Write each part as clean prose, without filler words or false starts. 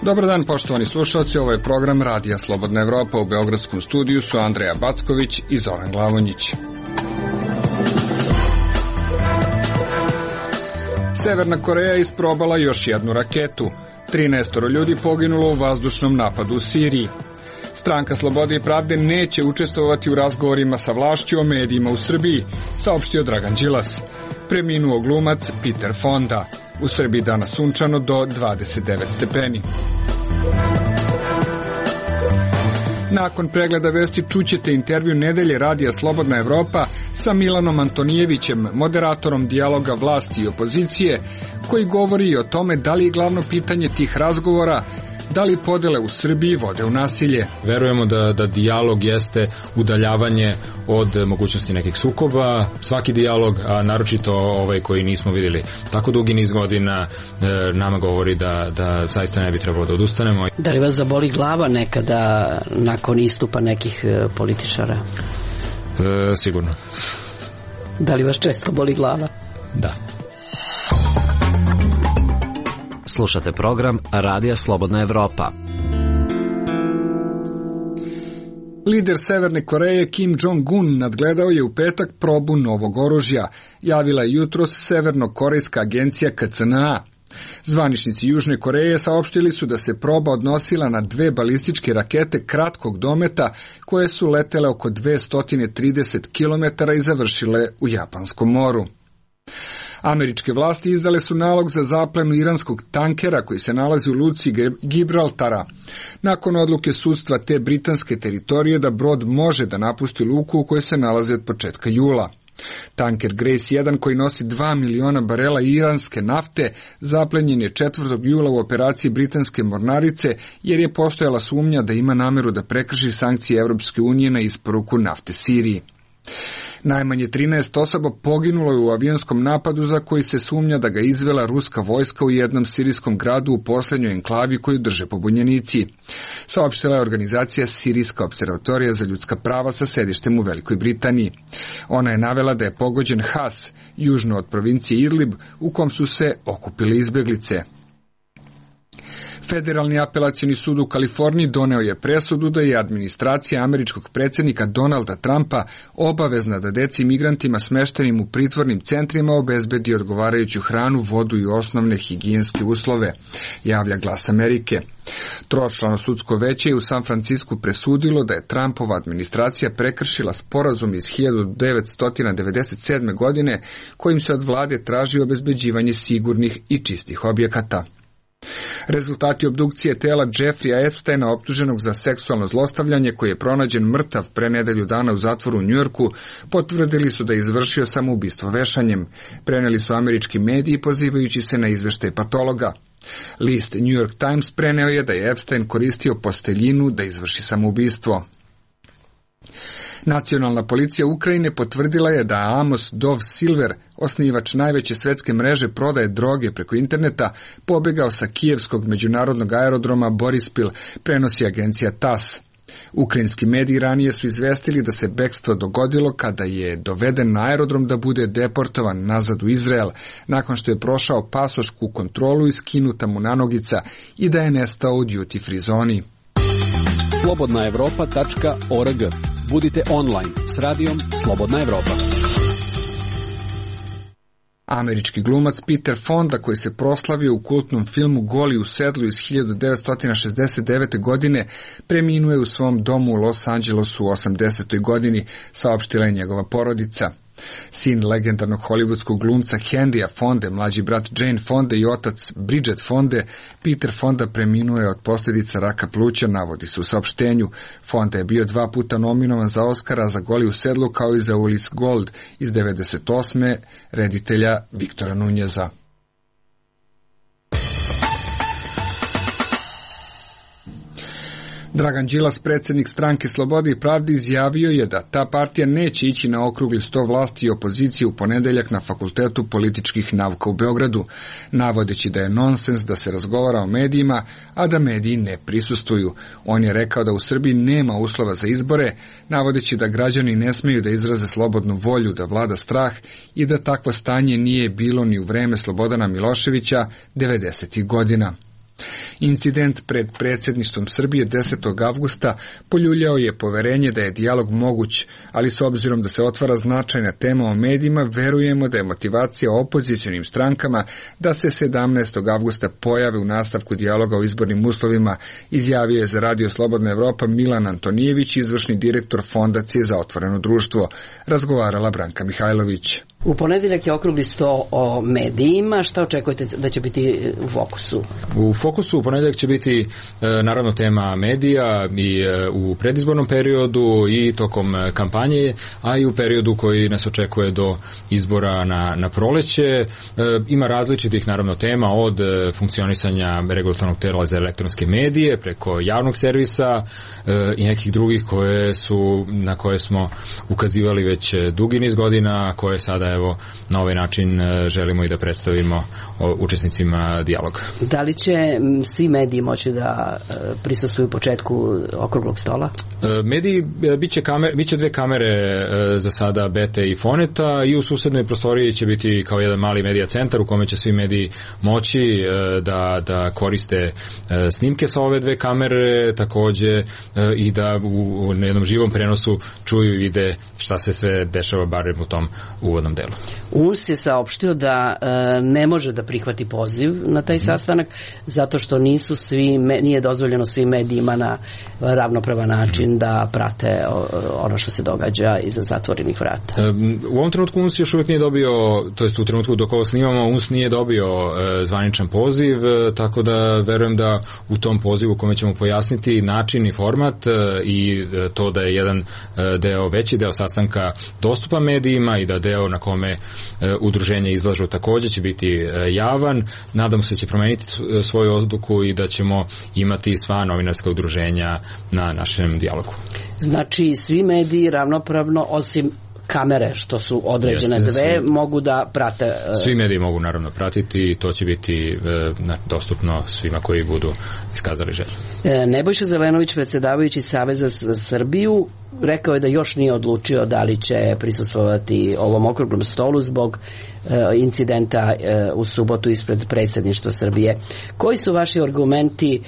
Dobar dan, poštovani slušalci, ovo je program Radija Slobodna Evropa. U beogradskom studiju su Andreja Backović i Zoran Glavonjić. Severna Koreja isprobala još jednu raketu. 13 ljudi poginulo u vazdušnom napadu u Siriji. Stranka Slobode i pravde neće učestvovati u razgovorima sa vlašću o medijima u Srbiji, saopštio Dragan Đilas. Preminuo glumac Peter Fonda. U Srbiji danas sunčano do 29 stepeni. Nakon pregleda vesti čućete intervju nedelje Radija Slobodna Evropa sa Milanom Antonijevićem, moderatorom dijaloga vlasti i opozicije, koji govori i o tome da li je glavno pitanje tih razgovora da li podele u Srbiji vode u nasilje. Verujemo da dijalog jeste udaljavanje od mogućnosti nekih sukoba. Svaki dijalog, a naročito ovaj koji nismo vidjeli tako dugi niz godina, nama govori da zaista ne bi trebalo da odustanemo. Da li vas zaboli glava nekada nakon istupa nekih političara? Sigurno. Da li vas često boli glava? Da. Slušate program Radija Slobodna Evropa. Lider Severne Koreje Kim Jong-un nadgledao je u petak probu novog oružja, javila je jutros Severno-korejska agencija KCNA. Zvaničnici Južne Koreje saopštili su da se proba odnosila na 2 balističke rakete kratkog dometa koje su letele oko 230 km i završile u Japanskom moru. Američke vlasti izdale su nalog za zaplenu iranskog tankera koji se nalazi u luci Gibraltara. Nakon odluke sudstva te britanske teritorije da brod može da napusti luku u kojoj se nalazi od početka jula. Tanker Grace 1 koji nosi 2 miliona barela iranske nafte zaplenjen je 4. jula u operaciji britanske mornarice jer je postojala sumnja da ima nameru da prekrši sankcije Europske unije na isporuku nafte Siriji. Najmanje 13 osoba poginulo je u avionskom napadu za koji se sumnja da ga izvela ruska vojska u jednom sirijskom gradu u posljednjoj enklavi koju drže pobunjenici. Saopštila je organizacija Sirijska observatorija za ljudska prava sa sedištem u Velikoj Britaniji. Ona je navela da je pogođen Has, južno od provincije Idlib, u kom su se okupile izbjeglice. Federalni apelacioni sud u Kaliforniji doneo je presudu da je administracija američkog predsjednika Donalda Trumpa obavezna da deci migrantima smeštenim u pritvornim centrima obezbedi odgovarajuću hranu, vodu i osnovne higijenske uslove, javlja Glas Amerike. Tročlano sudsko veće je u San Francisku presudilo da je Trumpova administracija prekršila sporazum iz 1997. godine kojim se od vlade traži obezbeđivanje sigurnih i čistih objekata. Rezultati obdukcije tela Jeffreya Epsteina, optuženog za seksualno zlostavljanje, koji je pronađen mrtav pre nedelju dana u zatvoru u Njujorku, potvrdili su da je izvršio samoubistvo vešanjem. Preneli su američki mediji pozivajući se na izveštaj patologa. List New York Times preneo je da je Epstein koristio posteljinu da izvrši samoubistvo. Nacionalna policija Ukrajine potvrdila je da Amos Dov Silver, osnivač najveće svetske mreže prodaje droge preko interneta, pobegao sa kijevskog međunarodnog aerodroma Borispil, prenosi agencija TASS. Ukrajinski mediji ranije su izvestili da se bekstvo dogodilo kada je doveden na aerodrom da bude deportovan nazad u Izrael, nakon što je prošao pasošku kontrolu i skinuta mu nanogica i da je nestao u duty free zoni. slobodnaevropa.org. Budite online s radijom Slobodna Evropa. Američki glumac Peter Fonda, koji se proslavio u kultnom filmu Goli u sedlu iz 1969. godine, preminuo je u svom domu u Los Angelesu u 80. godini, saopštila je njegova porodica. Sin legendarnog hollywoodskog glumca Henrya Fonde, mlađi brat Jane Fonde i otac Bridget Fonde, Peter Fonda preminuo je od posljedica raka pluća, navodi se u saopštenju. Fonda je bio 2 puta nominovan za Oscara za Goli u sedlu, kao i za Ulis Gold iz 98. reditelja Viktora Nunjeza. Dragan Đilas, predsjednik stranke Slobode i pravde, izjavio je da ta partija neće ići na okrugli sto vlasti i opozicije u ponedeljak na Fakultetu političkih nauka u Beogradu, navodeći da je nonsens da se razgovara o medijima, a da mediji ne prisustvuju. On je rekao da u Srbiji nema uslova za izbore, navodeći da građani ne smeju da izraze slobodnu volju, da vlada strah i da takvo stanje nije bilo ni u vreme Slobodana Miloševića 90. godina. Incident pred predsjedništvom Srbije 10. avgusta poljuljao je poverenje da je dijalog moguć, ali s obzirom da se otvara značajna tema o medijima, verujemo da je motivacija opozicionim strankama da se 17. avgusta pojave u nastavku dijaloga o izbornim uslovima, izjavio je za Radio Slobodna Evropa Milan Antonijević, izvršni direktor Fondacije za otvoreno društvo. Razgovarala Branka Mihajlović. U ponedjeljak je okrugli sto o medijima. Šta očekujete da će biti u fokusu? U fokusu u ponedjeljak će biti naravno tema medija i u predizbornom periodu i tokom kampanje, a i u periodu koji nas očekuje do izbora na proleće. Ima različitih naravno tema od funkcionisanja regulatornog tela za elektronske medije preko javnog servisa i nekih drugih na koje smo ukazivali već dugi niz godina, koje sada evo na ovaj način želimo i da predstavimo učesnicima dijaloga. Da li će svi mediji moći da prisustvuju početku okruglog stola? Mediji biće dve kamere za sada Bete i Foneta i u susednoj prostoriji će biti kao jedan mali medija centar u kome će svi mediji moći da koriste snimke sa ove dve kamere, takođe i da u jednom živom prenosu čuju i vide šta se sve dešava barem u tom uvodnom delu. UNS je saopštio da ne može da prihvati poziv na taj sastanak zato što nije dozvoljeno svim medijima na ravnopravan način da prate ono što se događa iza zatvorenih vrata. U ovom trenutku UNS još uvijek nije dobio, to jest u trenutku dok ovo snimamo, UNS nije dobio zvaničan poziv, tako da verujem da u tom pozivu u kome ćemo pojasniti način i format i to da je jedan veći deo sastanka dostupan medijima i da deo na kome udruženja izlažu takođe će biti javan. Nadamo se da će promeniti svoju odluku i da ćemo imati sva novinarska udruženja na našem dijalogu. Znači svi mediji ravnopravno osim kamere što su određene mogu da prate. Svi mediji mogu naravno pratiti i to će biti dostupno svima koji budu iskazali želju. Nebojša Zelenović, predsjedavajući Saveza za Srbiju, rekao je da još nije odlučio da li će prisustvovati ovom okruglom stolu zbog incidenta u subotu ispred predsjedništva Srbije. Koji su vaši argumenti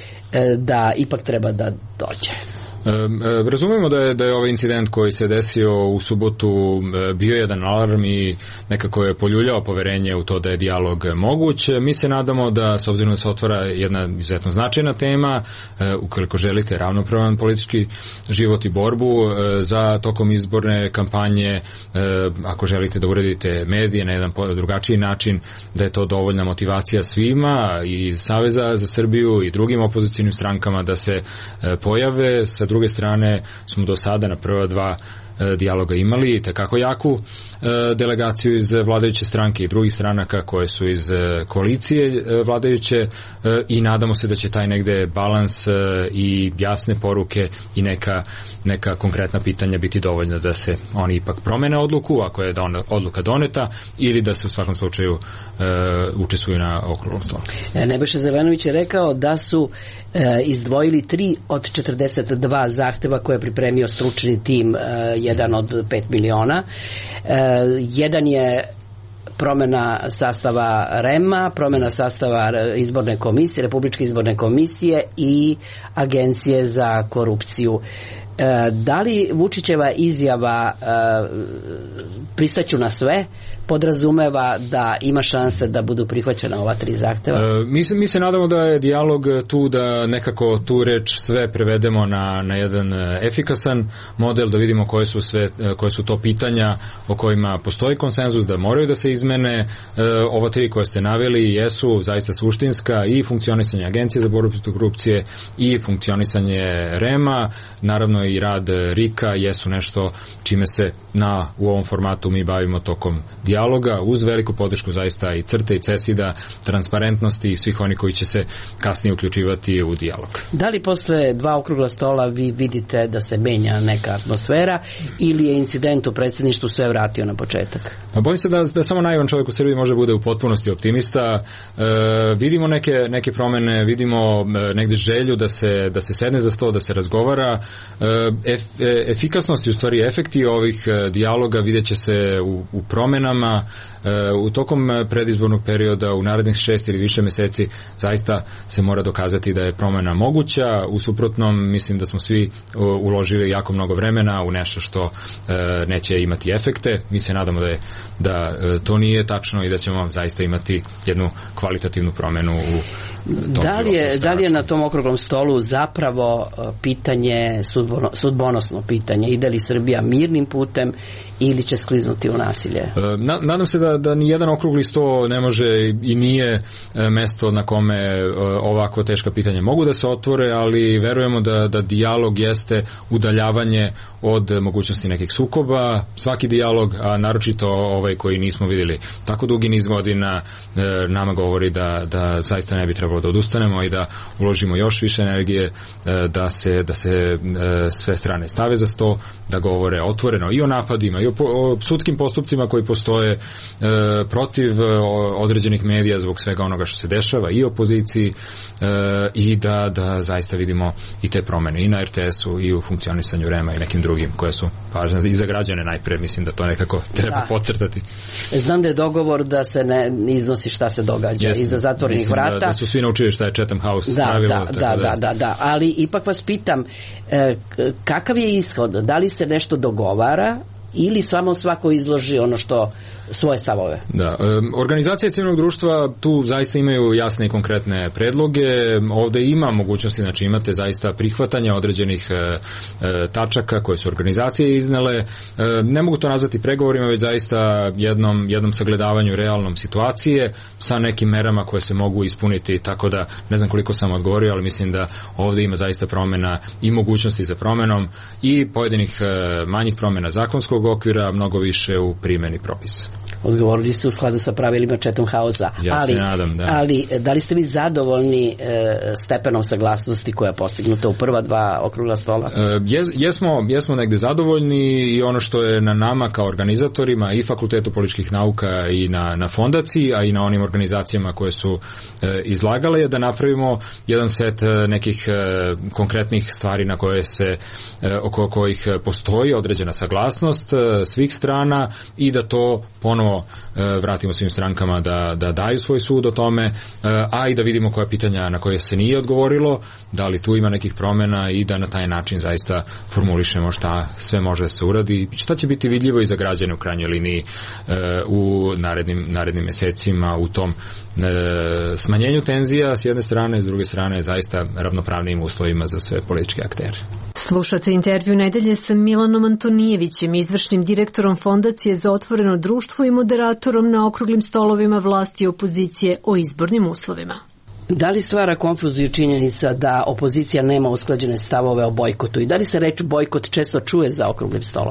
da ipak treba da dođe? Razumemo da je ovaj incident koji se desio u subotu bio jedan alarm i nekako je poljuljao poverenje u to da je dijalog moguć. Mi se nadamo da, s obzirom da se otvara jedna izuzetno značajna tema, ukoliko želite ravnopravan politički život i borbu za tokom izborne kampanje, ako želite da uredite medije na jedan drugačiji način, da je to dovoljna motivacija svima i Saveza za Srbiju i drugim opozicijnim strankama da se pojave. Sa druge strane smo do sada na prva dva dijaloga imali tekako jaku delegaciju iz vladajuće stranke i drugih stranaka koje su iz koalicije vladajuće i nadamo se da će taj negde balans i jasne poruke i neka konkretna pitanja biti dovoljna da se oni ipak promene odluku ako je odluka doneta ili da se u svakom slučaju učestvuju na okruglom stolu. Nebojša Zelenović je rekao da su izdvojili 3 od 42 zahteva koje je pripremio stručni tim, jedan od 5 miliona. Jedan je promjena sastava REM-a, promjena sastava izborne komisije, Republičke izborne komisije i Agencije za korupciju. Da li Vučićeva izjava pristaću na sve podrazumeva da ima šanse da budu prihvaćena ova 3 zahteva? Mi se nadamo da je dijalog tu da nekako tu reč sve prevedemo na jedan efikasan model, da vidimo koje su to pitanja o kojima postoji konsenzus da moraju da se izmene. Ova 3 koje ste naveli jesu zaista suštinska i funkcionisanje Agencije za borbu protiv korupcije i funkcionisanje REM-a, naravno i rad RIK-a jesu nešto čime se u ovom formatu mi bavimo tokom dijaloga, uz veliku podršku zaista i CRTE i CESID-a, transparentnosti i svih oni koji će se kasnije uključivati u dijalog. Da li posle 2 okrugla stola vi vidite da se menja neka atmosfera ili je incident u predsjedništvu sve vratio na početak? Bojim se da samo naivan čovjek u Srbiji može bude u potpunosti optimista. Vidimo neke promene, vidimo negde želju da se sedne za sto, da se razgovara. Efikasnost i u stvari efekti ovih dijaloga vidjet će se u promenama u tokom predizbornog perioda u narednih 6 ili više meseci zaista se mora dokazati da je promena moguća. U suprotnom mislim da smo svi uložili jako mnogo vremena u nešto što neće imati efekte. Mi se nadamo da to nije tačno i da ćemo zaista imati jednu kvalitativnu promenu u tom Da li je na tom okruglom stolu zapravo pitanje, sudbonosno pitanje, ide li Srbija mirnim putem ili će skliznuti u nasilje? Nadam se da ni jedan okrugli sto ne može i nije mesto na kome ovako teška pitanja mogu da se otvore, ali verujemo da dijalog jeste udaljavanje od mogućnosti nekih sukoba. Svaki dijalog, a naročito ovaj koji nismo vidjeli tako dugi niz godina, nama govori da zaista ne bi trebalo da odustanemo i da uložimo još više energije, da se sve strane stave za sto, da govore otvoreno i o napadima i o sudskim postupcima koji postoje protiv određenih medija zbog svega onoga što se dešava i opoziciji, i da zaista vidimo i te promene i na RTS-u i u funkcionisanju REM-a i nekim drugim koje su važne i za građane najpre. Mislim da to nekako treba podcrtati. Znam da je dogovor da se ne iznosi šta se događa iza zatvorenih vrata. Da su svi naučili šta je Chatham House pravilo. Da, ali ipak vas pitam, kakav je ishod? Da li se nešto dogovara ili samo svako izloži ono što svoje stavove? Da, organizacije civilnog društva tu zaista imaju jasne i konkretne predloge. Ovde ima mogućnosti, znači imate zaista prihvatanja određenih tačaka koje su organizacije iznele. Ne mogu to nazvati pregovorima, već zaista jednom sagledavanju realnom situacije sa nekim merama koje se mogu ispuniti, tako da ne znam koliko sam odgovorio, ali mislim da ovde ima zaista promena i mogućnosti za promenom i pojedinih manjih promena zakonskog okvira, mnogo više u primjeni propisa. Odgovorili ste u skladu sa pravilima Chatham House-a. Ja se nadam, da. Ali da li ste vi zadovoljni stepenom saglasnosti koja je postignuta u prva dva okrugla stola? Jesmo negde zadovoljni i ono što je na nama kao organizatorima i Fakultetu političkih nauka i na fondaciji, a i na onim organizacijama koje su izlagale, je da napravimo jedan set nekih konkretnih stvari na koje se, oko kojih postoji određena saglasnost svih strana i da to ponovo vratimo svim strankama da daju svoj sud o tome, a i da vidimo koja pitanja na koje se nije odgovorilo, da li tu ima nekih promena i da na taj način zaista formulišemo šta sve može da se uradi, šta će biti vidljivo i za građane u krajnjoj liniji u narednim mesecima u tom smanjenju tenzija s jedne strane, s druge strane zaista ravnopravnim uslovima za sve političke aktere. Slušate intervju nedelje sa Milanom Antonijevićem, izvršnim direktorom Fondacije za otvoreno društvo i moderatorom na okruglim stolovima vlasti i opozicije o izbornim uslovima. Da li stvara konfuziju činjenica da opozicija nema usklađene stavove o bojkotu i da li se reč bojkot često čuje za okruglim stolom?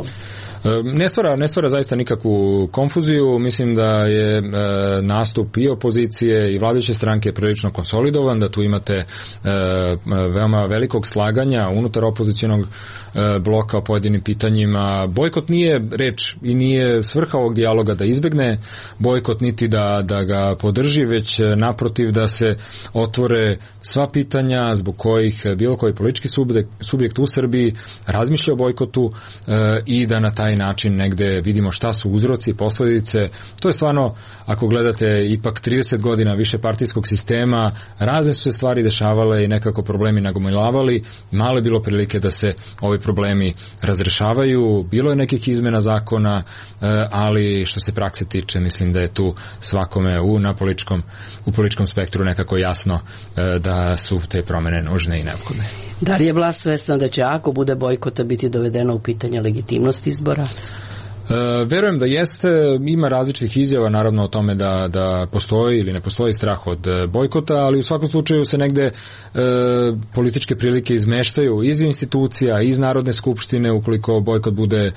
Ne stvara zaista nikakvu konfuziju. Mislim da je nastup i opozicije i vladajuće stranke prilično konsolidovan, da tu imate veoma velikog slaganja unutar opozicionog bloka o pojedinim pitanjima. Bojkot nije reč i nije svrha ovog dijaloga da izbegne bojkot niti da ga podrži, već naprotiv da se otvore sva pitanja zbog kojih bilo koji politički subjekt u Srbiji razmišlja o bojkotu i da na taj način negde vidimo šta su uzroci, posledice. To je stvarno, ako gledate ipak 30 godina više partijskog sistema, razne su se stvari dešavale i nekako problemi nagomilavali. Malo je bilo prilike da se ovi problemi razrešavaju. Bilo je nekih izmena zakona, ali što se prakse tiče, mislim da je tu svakome u političkom spektru nekako jasno da su te promene nužne i neophodne. Da li je vlast svesna da će ako bude bojkota biti dovedeno u pitanje legitimnost izbora? Verujem da jeste, ima različitih izjava naravno o tome da postoji ili ne postoji strah od bojkota, ali u svakom slučaju se negde političke prilike izmeštaju iz institucija, iz Narodne skupštine ukoliko bojkot bude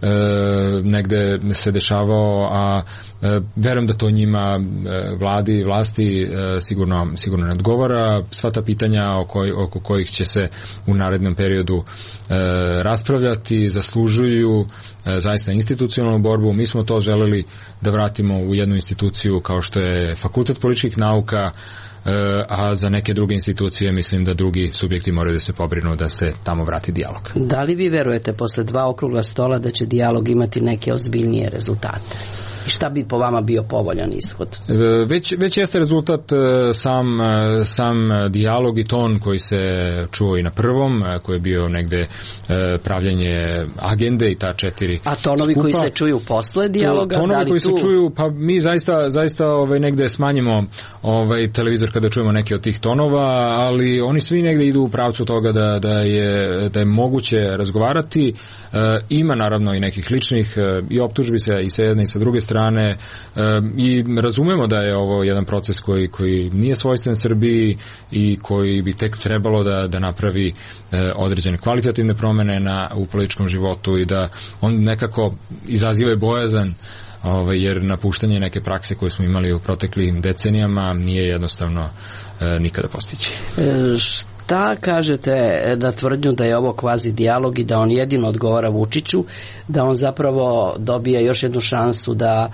negde se dešavao, a verujem da to njima vlasti sigurno ne odgovara. Sva ta pitanja oko kojih će se u narednom periodu raspravljati zaslužuju zaista institucionalnu borbu. Mi smo to želeli da vratimo u jednu instituciju kao što je Fakultet političkih nauka, a za neke druge institucije mislim da drugi subjekti moraju da se pobrinu da se tamo vrati dijalog. Da li vi verujete posle 2 okrugla stola da će dijalog imati neke ozbiljnije rezultate? I šta bi po vama bio povoljan ishod? Već jeste rezultat sam dijalog i ton koji se čuo i na prvom, koji je bio negde pravljanje agende i ta 4 A tonovi skupa. Koji se čuju posle dijaloga? Tonovi koji se čuju, pa mi zaista negde smanjimo televizor kada čujemo neke od tih tonova, ali oni svi negde idu u pravcu toga da je moguće razgovarati. Ima naravno i nekih ličnih i optužbi se i sa jedne i sa druge strane i razumemo da je ovo jedan proces koji nije svojstven Srbiji i koji bi tek trebalo da napravi određene kvalitativne promene u političkom životu i da on nekako izaziva bojazan jer napuštanje neke prakse koje smo imali u proteklim decenijama nije jednostavno nikada postići. Šta kažete na tvrdnju da je ovo kvazi dijalog i da on jedino odgovara Vučiću, da on zapravo dobija još jednu šansu da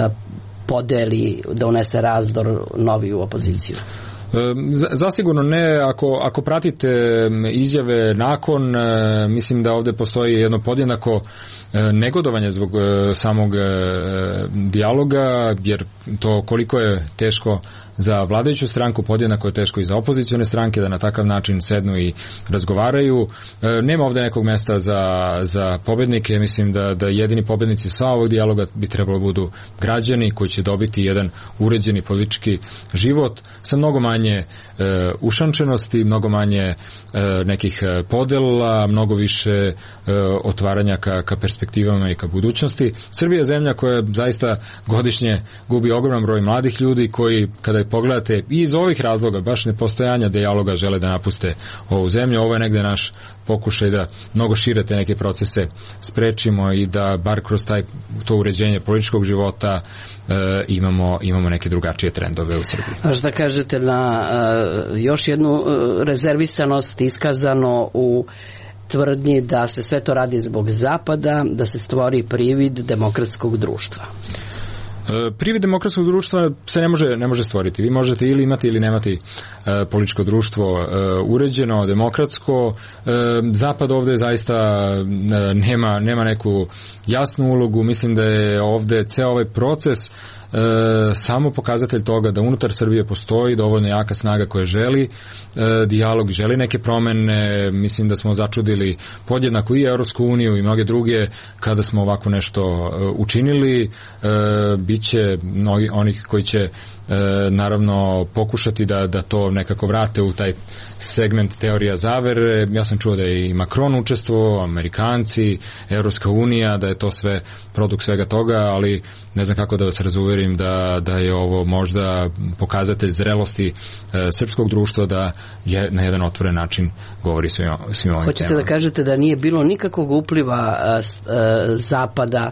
podeli, da unese razdor novi u opoziciju? Zasigurno ne. Ako pratite izjave nakon, mislim da ovde postoji jedno podjednako negodovanje zbog samog dijaloga, jer to koliko je teško za vladajuću stranku, podjednako je teško i za opozicione stranke da na takav način sednu i razgovaraju. Nema ovde nekog mesta za pobednike. Mislim da jedini pobednici sa ovog dijaloga bi trebalo budu građani koji će dobiti jedan uređeni politički život sa mnogo manje ušančenosti, mnogo manje nekih podela, mnogo više otvaranja ka perspektivama i ka budućnosti. Srbija je zemlja koja zaista godišnje gubi ogroman broj mladih ljudi koji, kada je pogledate i iz ovih razloga, baš nepostojanja dijaloga, žele da napuste ovu zemlju. Ovo je negde naš pokušaj da mnogo šire te neke procese sprečimo i da bar kroz to uređenje političkog života imamo neke drugačije trendove u Srbiji. A šta kažete na još jednu rezervisanost iskazano u tvrdnji da se sve to radi zbog Zapada, da se stvori privid demokratskog društva? Privid demokratskog društva se ne može stvoriti. Vi možete ili imati ili nemati političko društvo uređeno, demokratsko. Zapad ovde zaista nema neku jasnu ulogu. Mislim da je ovde ceo ovaj proces samo pokazatelj toga da unutar Srbije postoji dovoljno jaka snaga koja želi dijalog, želi neke promene. Mislim da smo začudili podjednako i Evropsku uniju i mnoge druge kada smo ovako nešto učinili. Biće onih koji će naravno pokušati da to nekako vrate u taj segment teorija zavere. Ja sam čuo da je i Macron učestvovao, Amerikanci, Evropska unija, da je to sve produkt svega toga, ali ne znam kako da vas razuverim da je ovo možda pokazatelj zrelosti srpskog društva da je na jedan otvoren način govori svim ovim temama. Hoćete da kažete da nije bilo nikakvog upliva Zapada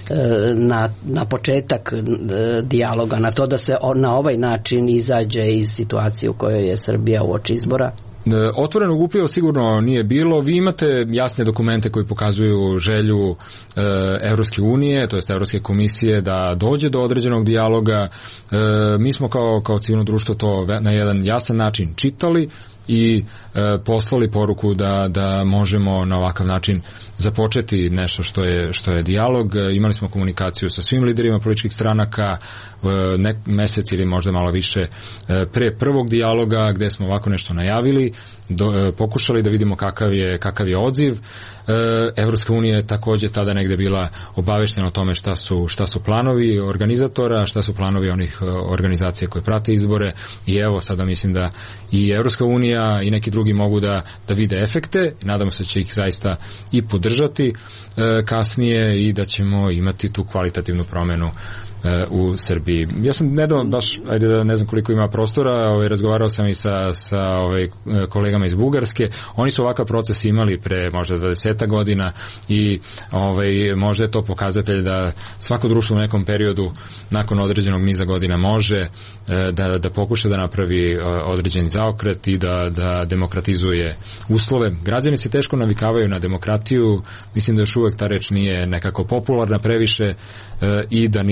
na početak dijaloga, na to da se na ovaj način izađe iz situacije u kojoj je Srbija uoči izbora? Otvorenog upliva sigurno nije bilo. Vi imate jasne dokumente koji pokazuju želju Evropske unije, to jest Evropske komisije, da dođe do određenog dijaloga. Mi smo kao civilno društvo to na jedan jasan način čitali i poslali poruku da možemo na ovakav način započeti nešto što je dijalog. Imali smo komunikaciju sa svim liderima političkih stranaka mesec ili možda malo više pre prvog dijaloga, gde smo ovako nešto najavili, pokušali da vidimo kakav je odziv. Evropska unija je takođe tada negde bila obaveštena o tome šta su planovi organizatora, šta su planovi onih organizacija koje prate izbore, i evo sada mislim da i Evropska unija i neki drugi mogu da vide efekte. Nadamo se da će ih zaista i podržati kasnije i da ćemo imati tu kvalitativnu promenu u Srbiji. Ja sam nedavno, baš, ajde da ne znam koliko ima prostora, razgovarao sam i sa kolegama iz Bugarske. Oni su ovakav proces imali pre možda 20 godina i možda je to pokazatelj da svako društvo u nekom periodu nakon određenog niza godina može da pokuša da napravi određeni zaokret i da demokratizuje uslove. Građani se teško navikavaju na demokratiju. Mislim da još uvek ta reč nije nekako popularna previše i da nismo za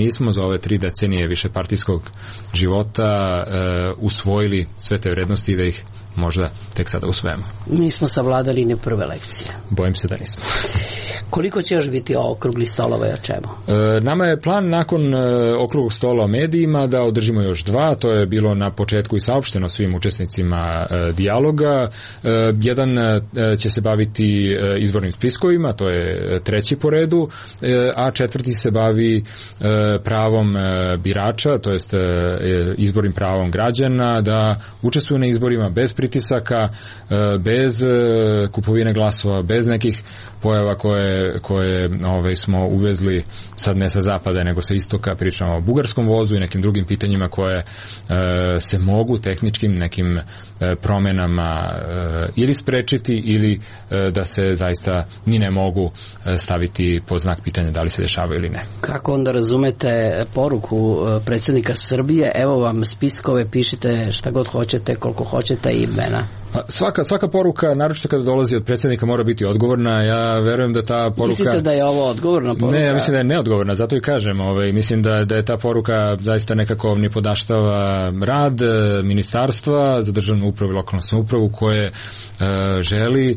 ove 3 decenije višepartijskog života usvojili sve te vrednosti i da ih možda tek sada usvojimo. Nismo savladali ni prve lekcije. Bojim se da nismo. Koliko će još biti okruglih stolova i o čemu? Nama je plan nakon okruglog stola o medijima da održimo još 2, to je bilo na početku i saopšteno svim učesnicima dijaloga. Jedan će se baviti izbornim spiskovima, to je 3. po redu, a 4. se bavi pravom birača, to jest izbornim pravom građana da učestvuju na izborima bez pritisaka, bez kupovine glasova, bez nekih pojava koje smo uvezli sad ne sa zapada nego sa istoka, pričamo o bugarskom vozu i nekim drugim pitanjima koje se mogu tehničkim nekim promenama ili sprečiti ili da se zaista ni ne mogu staviti pod znak pitanja da li se dešavaju ili ne. Kako onda razumete poruku predsjednika Srbije, evo vam spiskove, pišite šta god hoćete, koliko hoćete i imena? Svaka poruka, naročito kada dolazi od predsjednika, mora biti odgovorna. Ja verujem da ta poruka... Mislite da je ovo odgovorna poruka? Ne, ja mislim da je neodgovorna, zato i kažem. Mislim da je ta poruka zaista nekako nipodaštava rad ministarstva za državnu upravu i lokalnu samoupravu koje želi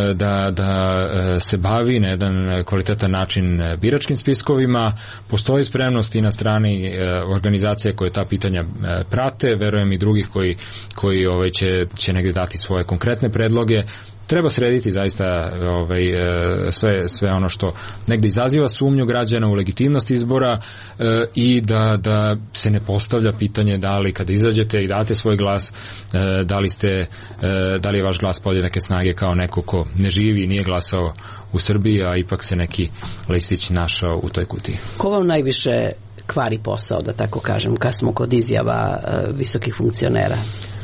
da se bavi na jedan kvalitetan način biračkim spiskovima. Postoji spremnost i na strani organizacije koje ta pitanja prate, verujem i drugih koji će negdje dati svoje konkretne predloge. Treba srediti zaista sve ono što negdje izaziva sumnju građana u legitimnost izbora i da se ne postavlja pitanje da li kada izađete i date svoj glas, da li je vaš glas podjednake snage kao neko ko ne živi i nije glasao u Srbiji, a ipak se neki listić našao u toj kutiji. Ko vam najviše kvari posao, da tako kažem, kad smo kod izjava visokih funkcionera?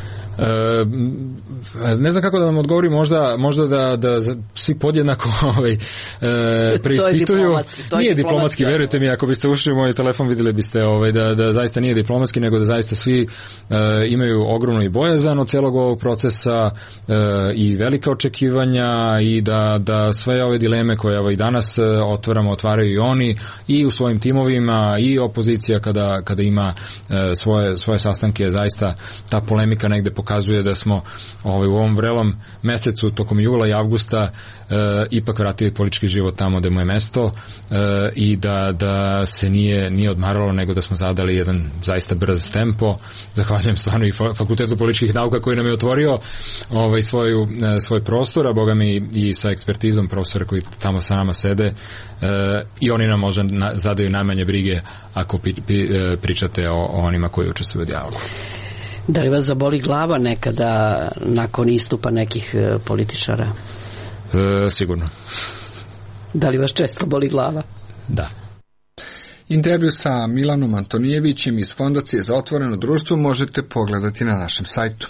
Ne znam kako da vam odgovorim, možda da svi podjednako preispituju. Nije diplomatski, verujte mi, ako biste ušli u moj telefon vidjeli biste da zaista nije diplomatski, nego da zaista svi imaju ogromnu i bojazan od celog ovog procesa i velika očekivanja i da sve ove dileme koje i danas otvaraju i oni i u svojim timovima i opozicija kada ima svoje sastanke, zaista ta polemika negde pokazuje da smo u ovom vrelom mesecu tokom jula i avgusta ipak vratili politički život tamo gde mu je mesto i da se nije odmaralo, nego da smo zadali jedan zaista brz tempo. Zahvaljujem stvarno i Fakultetu političkih nauka koji nam je otvorio svoj prostor, a boga mi i sa ekspertizom profesora koji tamo sa nama sede i oni nam možda zadaju najmanje brige ako pričate o onima koji učestvuju u dijalogu. Da li vas zaboli glava nekada nakon istupa nekih političara? Sigurno. Da li vas često boli glava? Da. Intervju sa Milanom Antonijevićem iz Fondacije za otvoreno društvo možete pogledati na našem sajtu.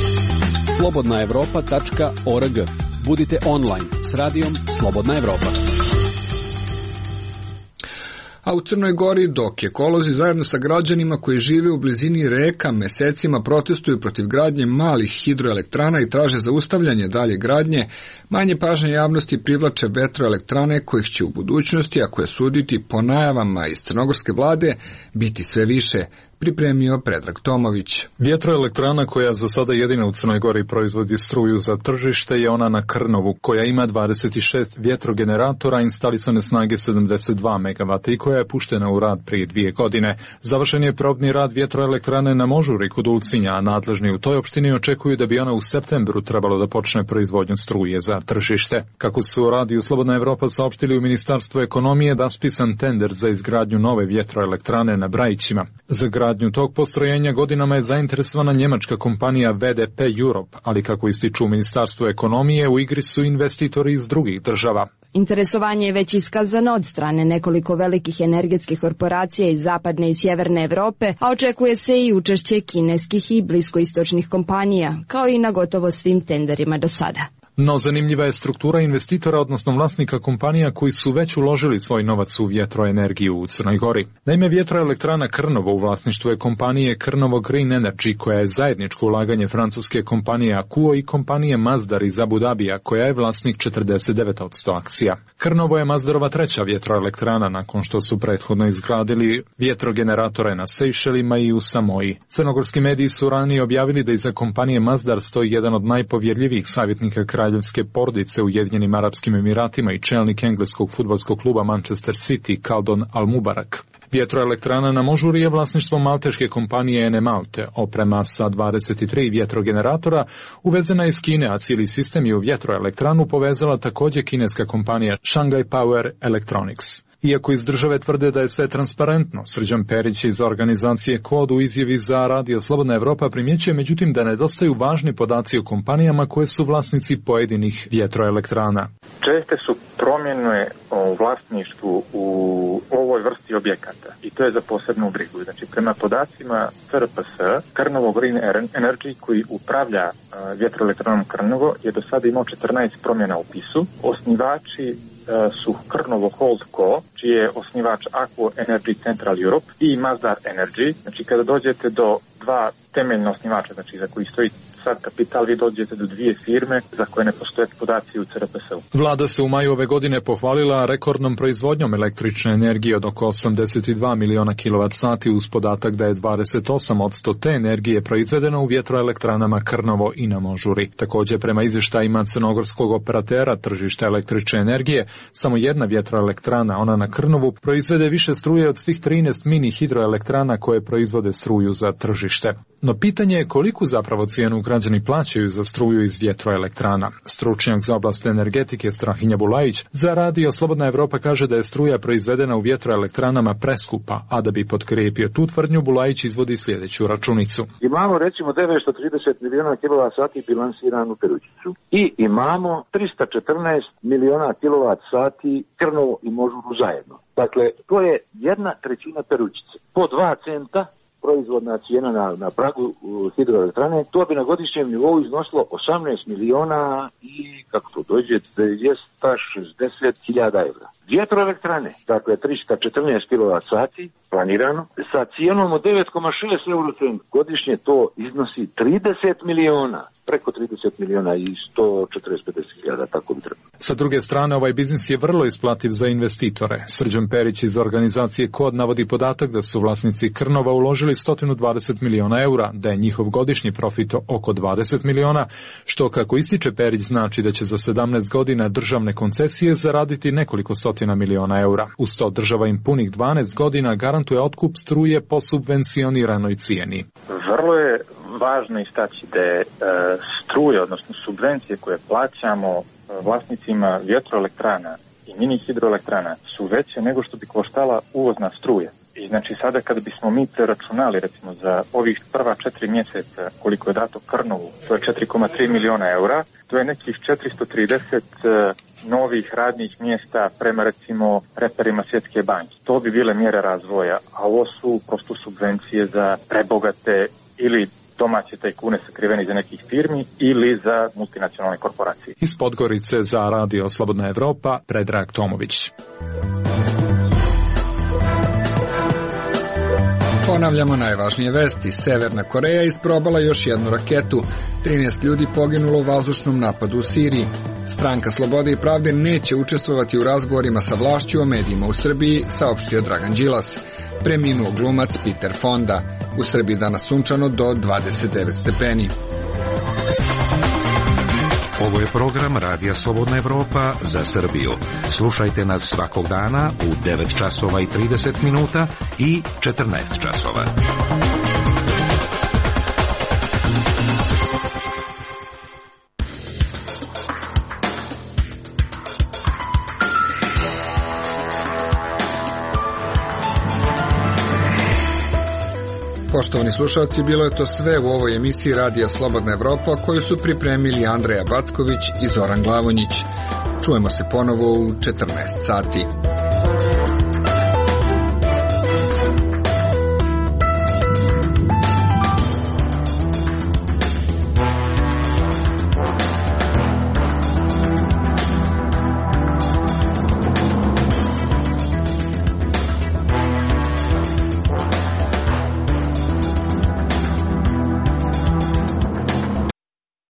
slobodnaevropa.org. Budite online s radijom Slobodna Evropa. A u Crnoj Gori, dok ekolozi zajedno sa građanima koji žive u blizini reka mesecima protestuju protiv gradnje malih hidroelektrana i traže zaustavljanje dalje gradnje, manje pažnje javnosti privlače vetroelektrane kojih će u budućnosti, ako je suditi po najavama iz crnogorske vlade, biti sve više, pripremio Predrag Tomović. Vjetroelektrana koja za sada jedina u Crnoj Gori proizvodi struju za tržište je ona na Krnovu, koja ima 26 vjetrogeneratora instalisane snage 72 MW i koja je puštena u rad prije 2 godine. Završen je probni rad vjetroelektrane na Možuri kod Ulcinja, a nadležni u toj opštini očekuju da bi ona u septembru trebalo da počne proizvodnju struje za tržište. Kako su u radiju Slobodna Evropa saopštili u Ministarstvu ekonomije, raspisan tender za izgradnju nove vjetroelektrane na Brajićima. Za gradnju tog postrojenja godinama je zainteresovana njemačka kompanija VDP Europe, ali kako ističu u Ministarstvu ekonomije, u igri su investitori iz drugih država. Interesovanje je već iskazano od strane nekoliko velikih energetskih korporacija iz zapadne i sjeverne Evrope, a očekuje se i učešće kineskih i bliskoistočnih kompanija, kao i na gotovo svim tenderima do sada. No zanimljiva je struktura investitora, odnosno vlasnika kompanija koji su već uložili svoj novac u vjetroenergiju u Crnoj Gori. Naime, vjetroelektrana Krnovo u vlasništvu je kompanije Krnovo Green Energy, koja je zajedničko ulaganje francuske kompanije Akuo i kompanije Masdar iz Abu Dabija, koja je vlasnik 49% akcija. Krnovo je Masdarova treća vjetroelektrana nakon što su prethodno izgradili vjetrogeneratore na Sejšelima i u Samoji. Crnogorski mediji su ranije objavili da iza kompanije Masdar stoji jedan od najpovjerljivijih savjetnika kraljevske porodice u Ujedinjenim Arapskim Emiratima i čelnik engleskog fudbalskog kluba Manchester City Khaldun Al-Mubarak. Vjetroelektrana na Možuri je vlasništvo malteške kompanije Ene Malte. Oprema sa 23 vjetrogeneratora uvezena iz Kine, a cijeli sistem je u vjetroelektranu povezala također kineska kompanija Shanghai Power Electronics. Iako iz države tvrde da je sve transparentno, Srđan Perić iz organizacije Kod u izjavi za Radio Slobodna Evropa primjećuje međutim da nedostaju važni podaci o kompanijama koje su vlasnici pojedinih vjetroelektrana. Česte su promjene u vlasništvu u ovoj vrsti objekata i to je za posebnu brigu. Znači, prema podacima CRPS, Krnovo Green Energy, koji upravlja vjetroelektranom Krnovo, je do sada imao 14 promjena u upisu. Osnivači su Krnovo Holdco, čiji je osnivač Aqua Energy Central Europe, i Masdar Energy. Znači, kada dođete do dva temeljna osnivača, znači za koji stoji sad kapital, vi dođete do dvije firme za koje ne postoje podaci u CRPS-u. Vlada se u maju ove godine pohvalila rekordnom proizvodnjom električne energije od oko 82 miliona kWh uz podatak da je 28% te energije proizvedeno u vjetroelektranama Krnovo i na Možuri. Također, prema izvještajima crnogorskog operatera tržišta električne energije, samo jedna vjetroelektrana, ona na Krnovu, proizvede više struje od svih 13 mini hidroelektrana koje proizvode struju za tržište. No pitanje je koliku zapravo cijenu građani plaćaju za struju iz vjetroelektrana. Stručnjak za oblast energetike Strahinja Bulajić za Radio Slobodna Evropa kaže da je struja proizvedena u vjetroelektranama preskupa, a da bi potkrijepio tu tvrdnju, Bulajić izvodi sljedeću računicu. Imamo recimo 930 miliona kWh bilansiranu Perućicu i imamo 314 miliona kWh Krnovo i Možuru zajedno. Dakle, to je 1/3 Perućice. Po 2 centa proizvodna cijena na pragu hidroelektrane, to bi na godišnjem nivou iznosilo 18 miliona i, kako to dođe, 260.000 evra. Vjetroelektrane, dakle 314 kWh planirano, sa cijenom od 9,6 eurocent godišnje to iznosi 30 miliona, preko 30 miliona i 140.000, tako bi trebalo. Sa druge strane, ovaj biznis je vrlo isplativ za investitore. Srđan Perić iz organizacije Kod navodi podatak da su vlasnici Krnova uložili 120 miliona eura, da je njihov godišnji profit oko 20 miliona, što, kako ističe Perić, znači da će za 17 godina državne koncesije zaraditi nekoliko stotina miliona eura. Uz to država im punih 12 godina garantuje otkup struje po subvencioniranoj cijeni. Vrlo je važno istaći da je struje, odnosno subvencije koje plaćamo vlasnicima vjetroelektrana i mini hidroelektrana su veće nego što bi koštala uvozna struja. I znači sada kada bismo mi preračunali recimo za ovih prva 4 mjeseca koliko je dato Krnovu, to je 4,3 miliona eura, to je nekih 430 novih radnih mjesta prema recimo reperima Svjetske banke. To bi bile mjere razvoja, a ovo su prosto subvencije za prebogate ili domaće tajkune sakriveni za nekih firmi ili za multinacionalne korporacije. Iz Podgorice za Radio Slobodna Evropa, Predrag Tomović. Ponavljamo najvažnije vesti. Severna Koreja isprobala još jednu raketu. 13 ljudi poginulo u vazdušnom napadu u Siriji. Stranka Slobode i pravde neće učestvovati u razgovorima sa vlašću o medijima u Srbiji, saopštio Dragan Đilas. Preminuo glumac Peter Fonda. U Srbiji danas sunčano do 29 stepeni. Ovo je program Radija Slobodna Evropa za Srbiju. Slušajte nas svakog dana u 9 časova i 30 minuta i 14 časova. Poštovani slušalci, bilo je to sve u ovoj emisiji Radija Slobodna Evropa koju su pripremili Andreja Backović i Zoran Glavonjić. Čujemo se ponovo u 14 sati.